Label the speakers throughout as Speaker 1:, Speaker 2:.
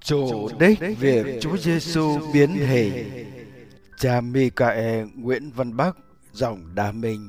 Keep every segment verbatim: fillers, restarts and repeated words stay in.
Speaker 1: Chủ đích việc Chúa Giêsu biến hình. Cha Michael Nguyễn Văn Bắc, giọng Đa Minh.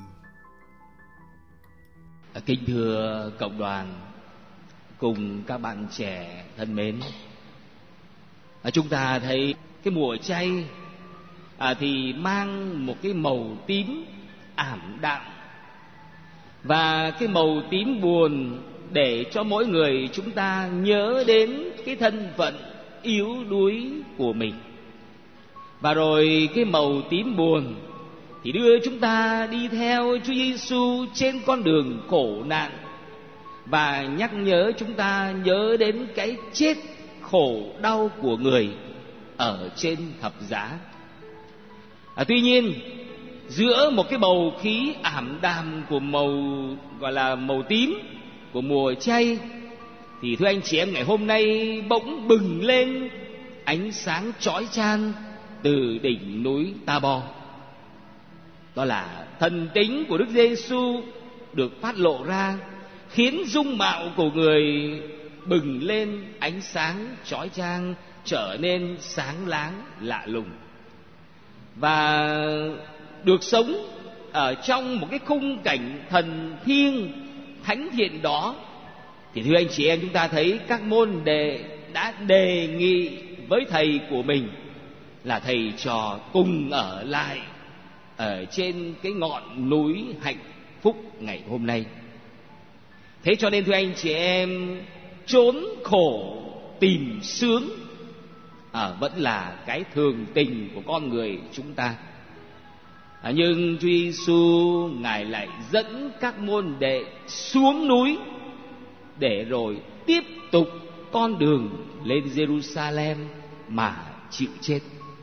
Speaker 2: Kính thưa cộng đoàn cùng các bạn trẻ thân mến, chúng ta thấy cái mùa chay à, thì mang một cái màu tím ảm đạm, và cái màu tím buồn để cho mỗi người chúng ta nhớ đến cái thân phận yếu đuối của mình. Và rồi cái màu tím buồn thì đưa chúng ta đi theo Chúa Giêsu trên con đường khổ nạn, và nhắc nhớ chúng ta nhớ đến cái chết khổ đau của người ở trên thập giá. À, tuy nhiên giữa một cái bầu khí ảm đạm của màu gọi là màu tím của mùa chay, thì thưa anh chị em, ngày hôm nay bỗng bừng lên ánh sáng chói chang từ đỉnh núi Ta-bo. Đó là thần tính của Đức Giêsu được phát lộ ra, khiến dung mạo của người bừng lên ánh sáng chói chang, trở nên sáng láng lạ lùng, và được sống ở trong một cái khung cảnh thần thiêng thánh thiện đó. Thì thưa anh chị em, chúng ta thấy các môn đệ đã đề nghị với thầy của mình là thầy trò cùng ở lại ở trên cái ngọn núi hạnh phúc ngày hôm nay. Thế cho nên thưa anh chị em, trốn khổ tìm sướng à, vẫn là cái thường tình của con người chúng ta. À, nhưng Chúa Giêsu Ngài lại dẫn các môn đệ xuống núi để rồi tiếp tục con đường lên Jerusalem mà chịu chết.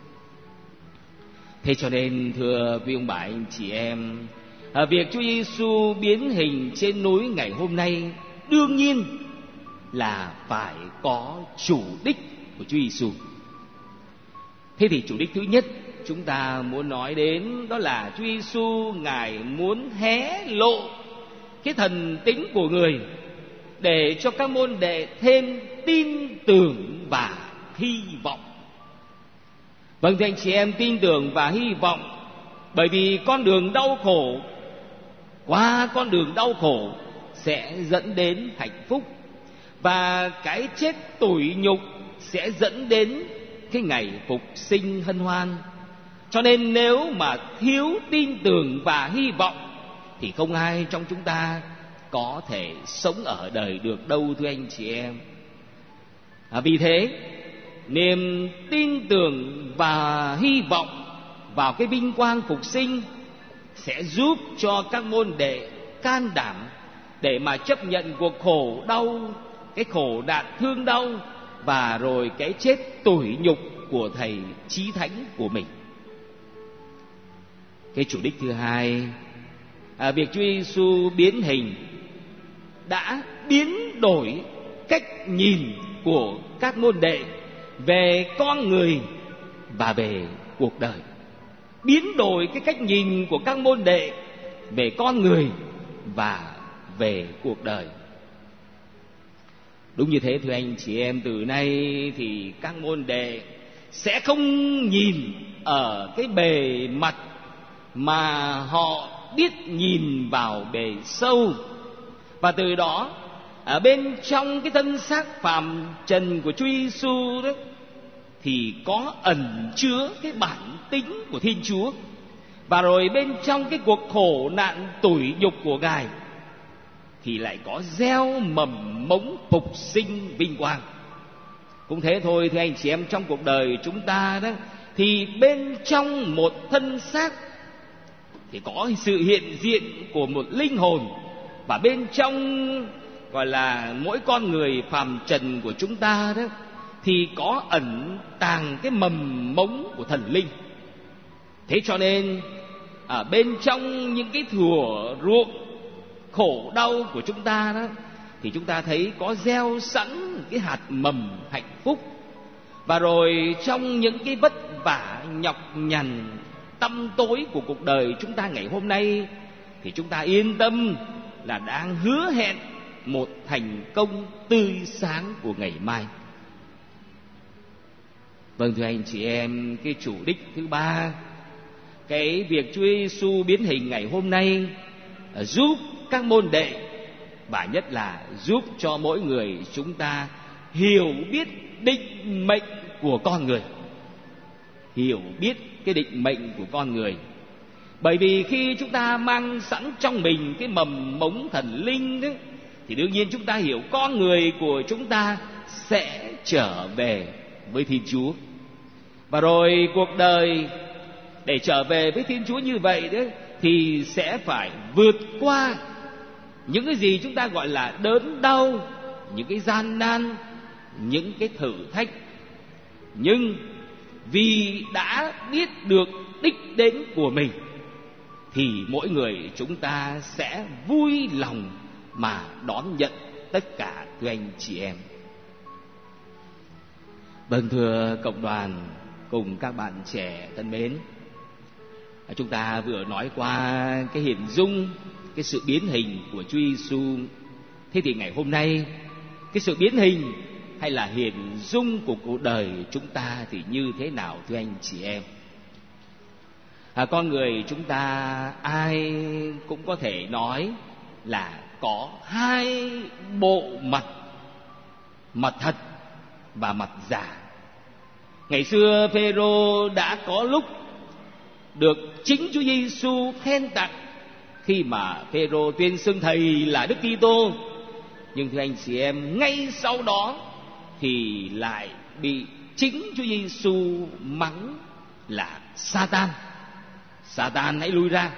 Speaker 2: Thế cho nên thưa quý ông bà anh chị em, à, việc Chúa Giêsu biến hình trên núi ngày hôm nay đương nhiên là phải có chủ đích của Chúa Giêsu. Thế thì chủ đích thứ nhất chúng ta muốn nói đến đó là Chúa Giêsu Ngài muốn hé lộ cái thần tính của người để cho các môn đệ thêm tin tưởng và hy vọng. Vâng thưa anh chị em, tin tưởng và hy vọng, bởi vì con đường đau khổ, qua con đường đau khổ sẽ dẫn đến hạnh phúc, và cái chết tủi nhục sẽ dẫn đến cái ngày phục sinh hân hoan. Cho nên nếu mà thiếu tin tưởng và hy vọng thì không ai trong chúng ta có thể sống ở đời được đâu thưa anh chị em. À, vì thế niềm tin tưởng và hy vọng vào cái vinh quang phục sinh sẽ giúp cho các môn đệ can đảm để mà chấp nhận cuộc khổ đau, cái khổ nạn thương đau, và rồi cái chết tủi nhục của thầy chí thánh của mình. Cái chủ đích thứ hai, à, việc Chúa Giêsu biến hình đã biến đổi cách nhìn của các môn đệ về con người và về cuộc đời. Biến đổi cái cách nhìn của các môn đệ về con người và về cuộc đời. Đúng như thế thưa anh chị em, từ nay thì các môn đệ sẽ không nhìn ở cái bề mặt, mà họ biết nhìn vào bề sâu. Và từ đó ở bên trong cái thân xác phàm trần của Chúa Giêsu đó thì có ẩn chứa cái bản tính của Thiên Chúa, và rồi bên trong cái cuộc khổ nạn tủi nhục của Ngài thì lại có gieo mầm mống phục sinh vinh quang. Cũng thế thôi thưa anh chị em, trong cuộc đời chúng ta đó thì bên trong một thân xác thì có sự hiện diện của một linh hồn, và bên trong gọi là mỗi con người phàm trần của chúng ta đó thì có ẩn tàng cái mầm mống của thần linh. Thế cho nên ở bên trong những cái thửa ruộng khổ đau của chúng ta đó thì chúng ta thấy có gieo sẵn cái hạt mầm hạnh phúc. Và rồi trong những cái vất vả nhọc nhằn tăm tối của cuộc đời chúng ta ngày hôm nay thì chúng ta yên tâm là đang hứa hẹn một thành công tươi sáng của ngày mai. Vâng, thưa anh chị em, cái chủ đích thứ ba, cái việc Chúa Giêsu biến hình ngày hôm nay giúp các môn đệ, và nhất là giúp cho mỗi người chúng ta hiểu biết định mệnh của con người. Hiểu biết cái định mệnh của con người. Bởi vì khi chúng ta mang sẵn trong mình cái mầm mống thần linh đó, thì đương nhiên chúng ta hiểu con người của chúng ta sẽ trở về với Thiên Chúa. Và rồi cuộc đời để trở về với Thiên Chúa như vậy đấy, thì sẽ phải vượt qua những cái gì chúng ta gọi là đớn đau, những cái gian nan, những cái thử thách. Nhưng vì đã biết được đích đến của mình, thì mỗi người chúng ta sẽ vui lòng mà đón nhận tất cả, thưa anh chị em. Vâng, thưa cộng đoàn cùng các bạn trẻ thân mến, chúng ta vừa nói qua cái hiện dung, cái sự biến hình của Chúa Giêsu. Thế thì ngày hôm nay, cái sự biến hình hay là hiện dung của cuộc đời chúng ta thì như thế nào, thưa anh chị em? À, con người chúng ta ai cũng có thể nói là có hai bộ mặt, mặt thật và mặt giả. Ngày xưa Phêrô đã có lúc được chính Chúa Giêsu khen tặng khi mà Phêrô tuyên xưng thầy là Đức Kitô. Nhưng thưa anh chị em, ngay sau đó thì lại bị chính Chúa Giêsu mắng là Sa-tan. Sa-tan hãy lui ra.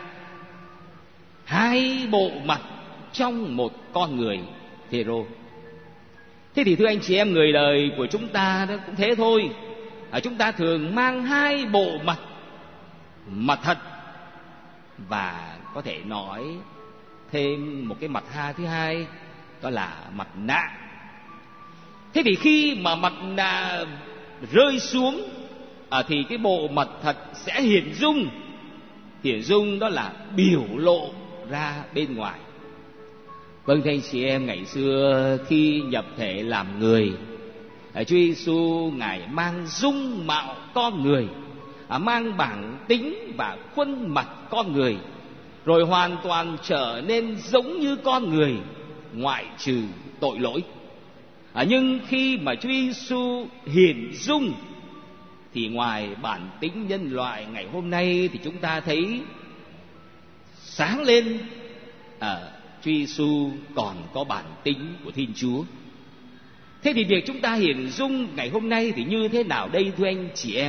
Speaker 2: Hai bộ mặt trong một con người Phêrô. Thế thì thưa anh chị em, người đời của chúng ta đó cũng thế thôi. À, chúng ta thường mang hai bộ mặt, mặt thật và có thể nói thêm một cái mặt ha thứ hai, đó là mặt nạ. Thế thì khi mà mặt nạ rơi xuống, à, thì cái bộ mặt thật sẽ hiển dung. Hiển dung đó là biểu lộ ra bên ngoài. Vâng, thưa anh chị em, ngày xưa khi nhập thể làm người, Chúa Giêsu Ngài mang dung mạo con người, à, mang bản tính và khuôn mặt con người, rồi hoàn toàn trở nên giống như con người, ngoại trừ tội lỗi. À, nhưng khi mà Chúa Giêsu hiển dung, thì ngoài bản tính nhân loại ngày hôm nay thì chúng ta thấy sáng lên, à, Chúa Giêsu còn có bản tính của Thiên Chúa. Thế thì việc chúng ta hiển dung ngày hôm nay thì như thế nào đây, thưa anh chị em?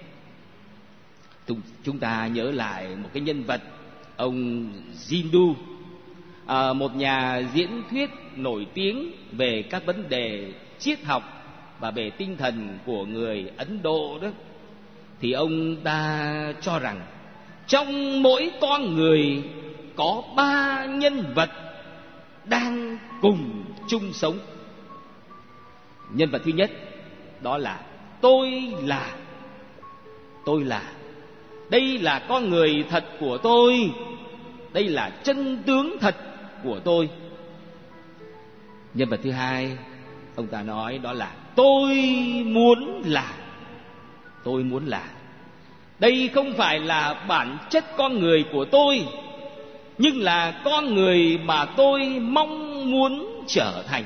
Speaker 2: Chúng ta nhớ lại một cái nhân vật, ông Hindu, à, một nhà diễn thuyết nổi tiếng về các vấn đề triết học và về tinh thần của người Ấn Độ đó. Thì ông ta cho rằng trong mỗi con người có ba nhân vật đang cùng chung sống. Nhân vật thứ nhất đó là tôi là. Tôi là. Đây là con người thật của tôi. Đây là chân tướng thật của tôi. Nhân vật thứ hai, ông ta nói đó là tôi muốn là. Tôi muốn là. Đây không phải là bản chất con người của tôi, nhưng là con người mà tôi mong muốn trở thành.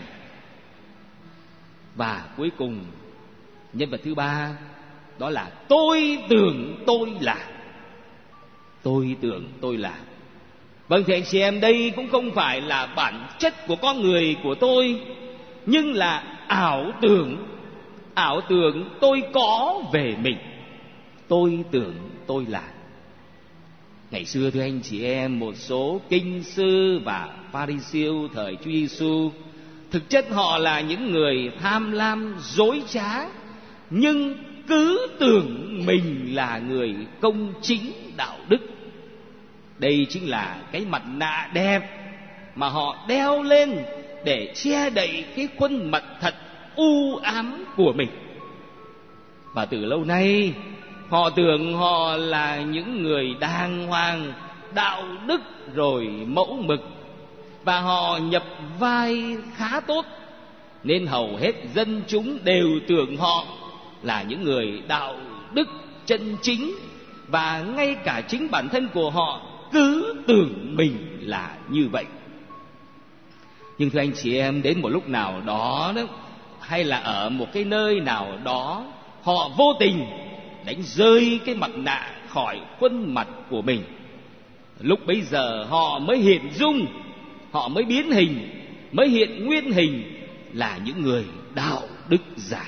Speaker 2: Và cuối cùng, nhân vật thứ ba đó là tôi tưởng tôi là. Tôi tưởng tôi là. Vâng, thì anh chị em, đây cũng không phải là bản chất của con người của tôi, nhưng là ảo tưởng. Ảo tưởng tôi có về mình. Tôi tưởng tôi là. Ngày xưa thưa anh chị em, một số kinh sư và Pha-ri-siêu thời Chúa Giêsu, thực chất họ là những người tham lam dối trá, nhưng cứ tưởng mình là người công chính đạo đức. Đây chính là cái mặt nạ đẹp mà họ đeo lên để che đậy cái khuôn mặt thật u ám của mình. Và từ lâu nay họ tưởng họ là những người đàng hoàng, đạo đức rồi mẫu mực, và họ nhập vai khá tốt, nên hầu hết dân chúng đều tưởng họ là những người đạo đức chân chính, và ngay cả chính bản thân của họ cứ tưởng mình là như vậy. Nhưng thưa anh chị em, đến một lúc nào đó đó, hay là ở một cái nơi nào đó, họ vô tình đánh rơi cái mặt nạ khỏi khuôn mặt của mình. Lúc bấy giờ họ mới hiện dung, họ mới biến hình, mới hiện nguyên hình là những người đạo đức giả.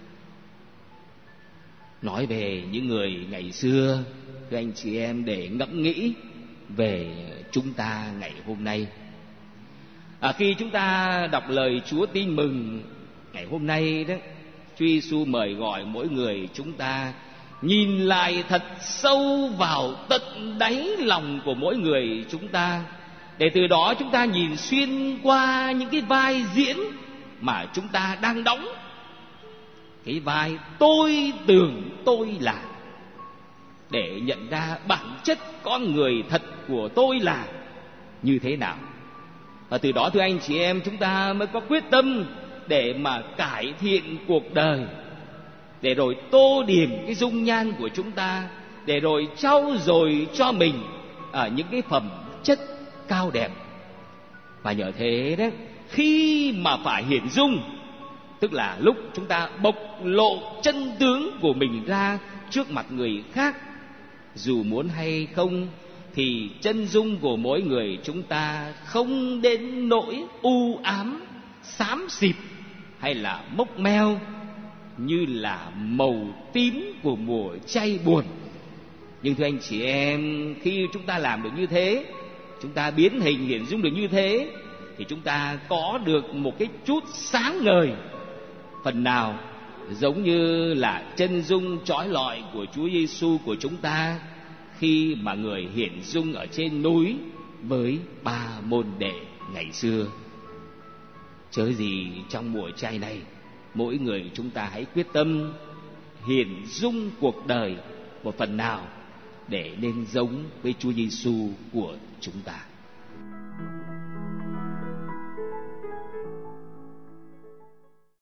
Speaker 2: Nói về những người ngày xưa, thưa anh chị em, để ngẫm nghĩ về chúng ta ngày hôm nay. À, khi chúng ta đọc lời Chúa Tin Mừng ngày hôm nay đó, Chúa Giêsu mời gọi mỗi người chúng ta nhìn lại thật sâu vào tận đáy lòng của mỗi người chúng ta, để từ đó chúng ta nhìn xuyên qua những cái vai diễn mà chúng ta đang đóng. Cái vai tôi tưởng tôi là, để nhận ra bản chất con người thật của tôi là như thế nào. Và từ đó thưa anh chị em, chúng ta mới có quyết tâm để mà cải thiện cuộc đời, để rồi tô điểm cái dung nhan của chúng ta, để rồi trau dồi cho mình ở những cái phẩm chất cao đẹp. Và nhờ thế đấy, khi mà phải hiển dung, tức là lúc chúng ta bộc lộ chân tướng của mình ra trước mặt người khác, dù muốn hay không, thì chân dung của mỗi người chúng ta không đến nỗi u ám, xám xịt hay là mốc meo như là màu tím của mùa chay buồn. Nhưng thưa anh chị em, khi chúng ta làm được như thế, chúng ta biến hình hiển dung được như thế, thì chúng ta có được một cái chút sáng ngời, phần nào giống như là chân dung chói lọi của Chúa Giêsu của chúng ta khi mà người hiển dung ở trên núi với ba môn đệ ngày xưa. Chớ gì trong mùa chay này, mỗi người chúng ta hãy quyết tâm hiển dung cuộc đời một phần nào để nên giống với Chúa Giêsu của chúng ta.